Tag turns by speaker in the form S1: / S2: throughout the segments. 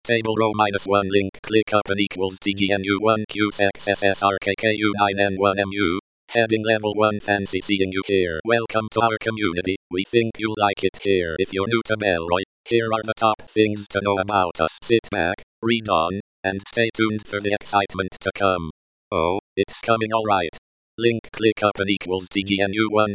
S1: Table row -1 link click up and equals TGNU1 QSXSSRKKU9N1MU. Heading level 1 fancy seeing you here. Welcome to our community, we think you'll like it here. If you're new to Bellroy, here are the top things to know about us. Sit back, read on, and stay tuned for the excitement to come. Oh, it's coming alright. Link click up and equals TGNU1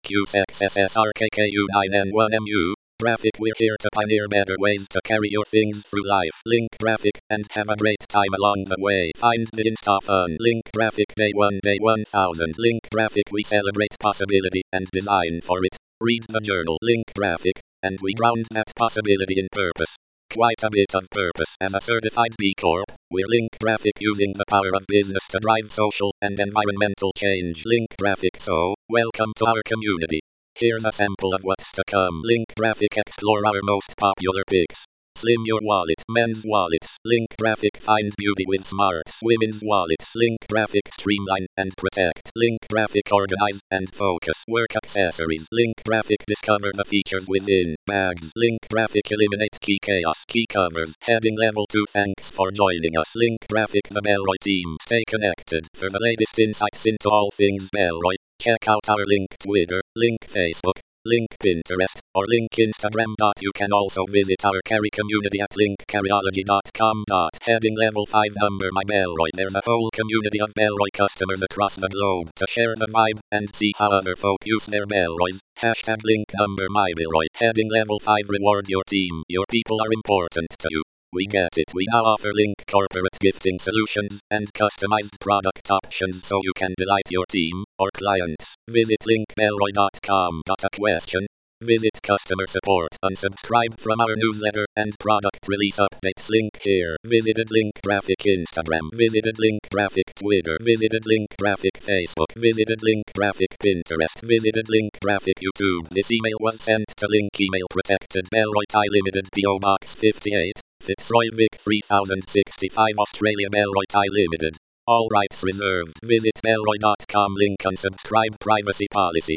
S1: QSXSSRKKU9N1MU. Graphic we're here to pioneer better ways to carry your things through life. Link graphic and have a great time along the way. Find the Insta fun. Link graphic day 1 day 1000. Link graphic we celebrate possibility and design for it. Read the journal. Link graphic and we ground that possibility in purpose. Quite a bit of purpose. As a certified B Corp, we're Link Graphic using the power of business to drive social and environmental change. Link Graphic. So, welcome to our community. Here's a sample of what's to come. Link Graphic explore our most popular picks. Slim your wallet. Men's wallets. Link Graphic find beauty with smarts. Women's wallets. Link Graphic streamline and protect. Link Graphic organize and focus. Work accessories. Link Graphic discover the features within. Bags. Link Graphic eliminate key chaos. Key covers. Heading level 2 thanks for joining us. Link Graphic the Bellroy team. Stay connected for the latest insights into all things Bellroy. Check out our link Twitter, link Facebook, link Pinterest, or link Instagram. You can also visit our carry community at linkcarryology.com. Heading level 5 number my Bellroy. There's a whole community of Bellroy customers across the globe to share the vibe and see how other folk use their Bellroys. Hashtag link number my Bellroy. Heading level 5 reward your team. Your people are important to you. We get it. We now offer Link corporate gifting solutions and customized product options so you can delight your team or clients. Visit linkbellroy.com. Got a question? Visit customer support. Unsubscribe from our newsletter and product release updates. Link here. Visited Link Graphic Instagram. Visited Link Graphic Twitter. Visited Link Graphic Facebook. Visited Link Graphic Pinterest. Visited Link Graphic YouTube. This email was sent to Link Email Protected Bellroy Thai Limited PO Box 58. Fitzroy Vic 3065 Australia Bellroy Thai Limited. All rights reserved. Visit bellroy.com. Link unsubscribe privacy policy.